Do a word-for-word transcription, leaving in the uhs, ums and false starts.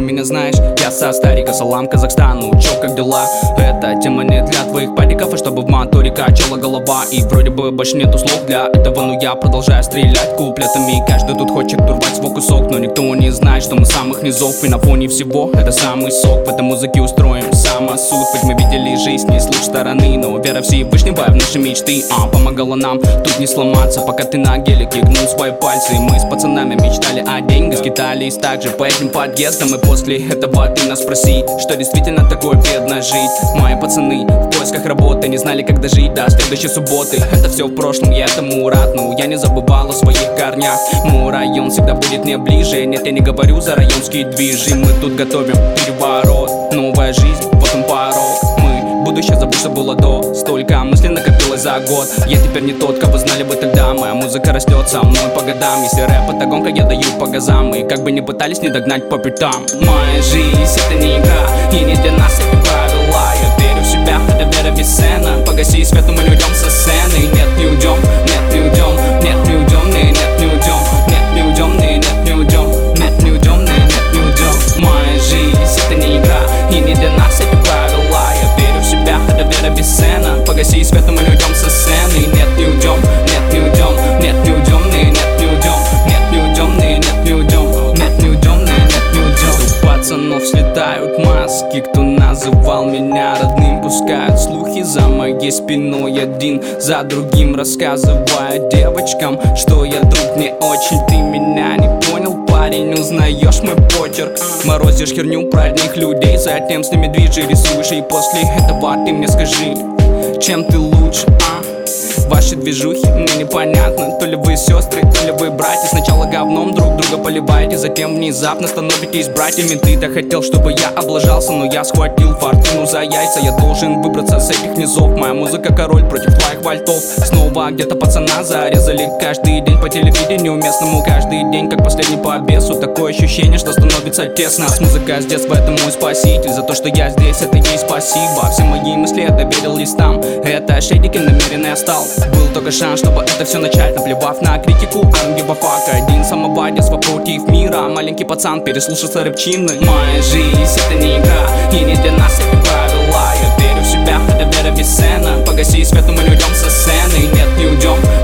меня знаешь. Я со старика, салам Казахстану, чё, как дела? Эта тема не для твоих падиков, а чтобы в моторе качала голова. И вроде бы больше нету слов для этого, но я продолжаю стрелять куплетами. Каждый тут хочет урвать свой кусок, но никто не знает, что мы самых низов. И на фоне всего это самый сок. В этой музыке устроим самосуд. Ведь мы видели жизнь не с лучшей стороны, но вера Всевышнего в наши мечты а, помогала нам тут не сломаться. Пока ты на гелике гнул свои пальцы, мы с пацанами мечтали о деньгах, скитались также по этим подъездам. И после этого ты нас спроси, что действительно такое бедно жить. Мои пацаны в поисках работы не знали, как дожить до следующей субботы. Это все в прошлом, я этому рад, но я не забывал о своих корнях. Мой район всегда будет мне ближе. Нет, я не говорю за районские движи. Мы тут готовим переворот, новая жизнь, вот он порог. Мы будущее забудь, что было до. Столько мыслей накопилось за год. Я теперь не тот, кого знали бы тогда. Моя музыка растет со мной по годам. Если рэп это гонка, я даю по газам. И как бы ни пытались не догнать по пятам. Моя жизнь это не игра, и не для нас эти правила. Я верю в себя, это вера без сцена. Погаси свет, но мы не уйдем со сцены. Нет, не уйдем, нет, не уйдем, нет, не уйдем, не, нет, не уйдем, нет, не уйдем, не, нет, не уйдем, нет, не уйдем, не, нет, не уйдем. Моя жизнь это не игра, и не для нас эти правила. Я верю в себя, это вера без сцена. Погаси свет, но мы не уйдем со сцены. Нет, не уйдем, нет, не уйдем, нет, не уйдем, не, нет, не уйдем, нет, не уйдем, не, нет, не уйдем, нет, не уйдем, не, нет, не уйдем. У пацанов слетают маски, кто называл меня родным, пускают слухи за моей спиной, один за другим рассказывая девочкам, что я друг не очень. Ты меня не понял, парень, узнаешь мой почерк. Морозишь херню про одних людей, затем с ними движи, рисуешь. И после этого ты мне скажи, чем ты лучше, а? Ваши движухи мне непонятно. То ли вы сестры, то ли вы братья. Сначала говном друг друга поливаете, затем внезапно становитесь братьями. Ты-то хотел, чтобы я облажался, но я схватил фортуну за яйца. Я должен выбраться с этих низов. Моя музыка король против твоих вальтов. Снова где-то пацана зарезали каждый день по телевидению местному. Каждый день как последний по бесу. Такое ощущение, что становится тесно. С музыкой с детства это мой спаситель. За то, что я здесь, это ей спасибо. Все мои мысли я доверил листам. Это шейдики намеренно я стал. Был только шанс, чтобы это все начать. Наплевав на критику, I don't give a fuck. Один самобадец против мира. Маленький пацан переслушался рэпчины. Моя жизнь это не игра, и не для нас эти правила. Я верю в себя, это вера без сцена. Погаси свет, но мы не уйдем со сцены. Нет, не уйдем,